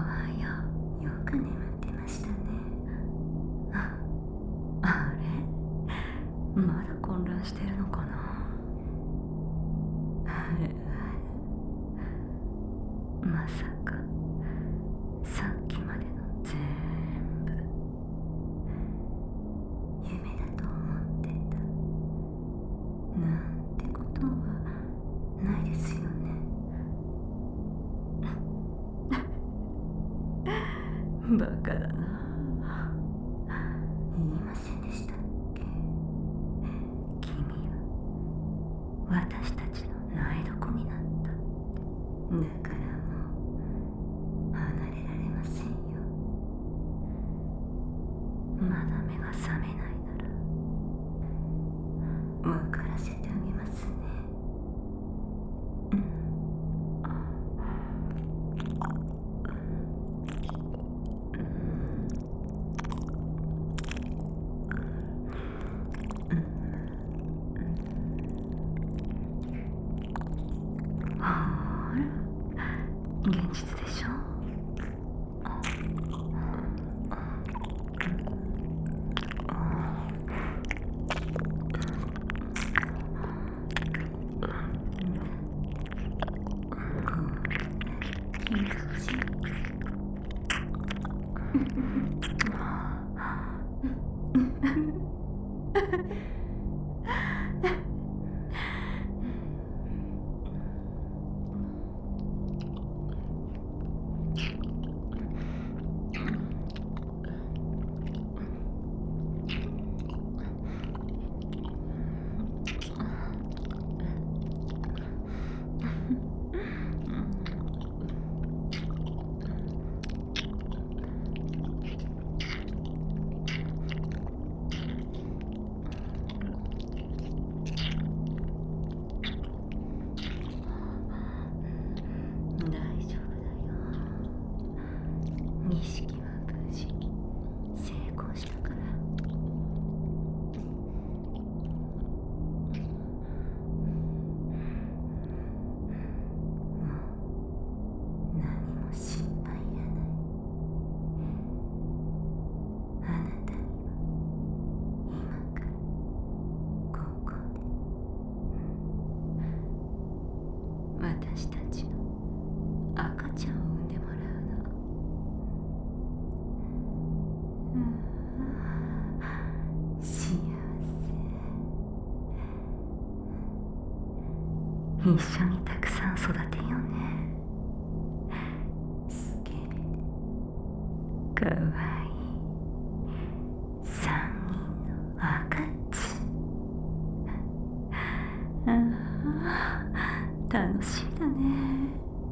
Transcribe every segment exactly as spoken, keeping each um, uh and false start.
はよう。よく眠ってましたね。あ、あれまだ混乱してるのかな。あれあれ、まさかさっきまでの全部夢だと思ってたなんてことはないですよね。バカだな。言いませんでしたっけ、君は私たちの苗床になったって。だからもう離れられませんよ。まだ目が覚めないなら分からせてあげますね。ほら、現実でしょ。儀式は無事成功したから。もう何も心配いらない。あなたには今からここで私たちの赤ちゃんを産んでもらうの。幸せ。一緒にたくさん育てようね。スケベでかわいい三人の赤ちゃん。ああ、楽しいだね。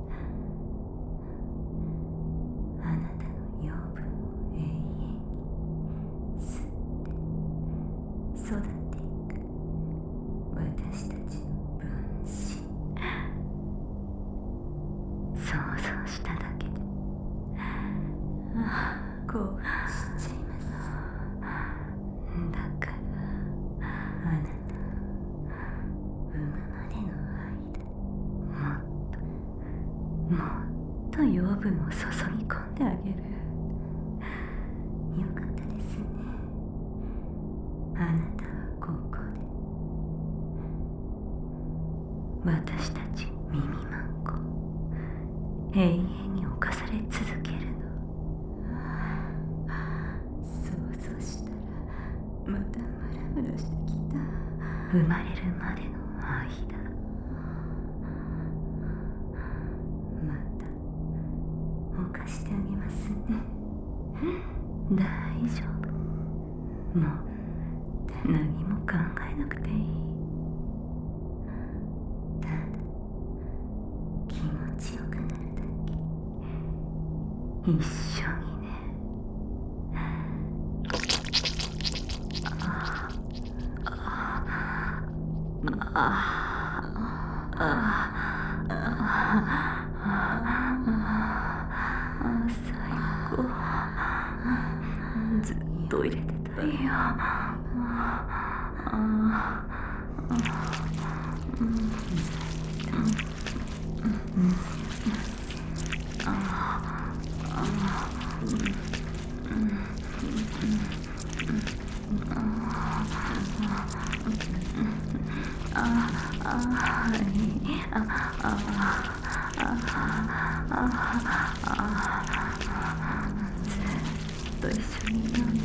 あなたの養分を永遠に吸って育っていく私たちの分身。想像しただけでああ興奮しちゃいます。だからあなた産むまでの間もっともっと養分を注ぎ込んであげる。よかったですね。あなたはここで私たち耳まんこ永遠に侵され続けるの。想像したらまたムラムラしてきた。生まれるまでの間また犯してあげますね。大丈夫。もう何も考えなくていい。ただ気持ちよくなるだけ。一緒にね。あああああ最高。ずっと入れてたいよ。 と一緒にいようね。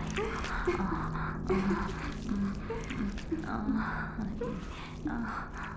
あ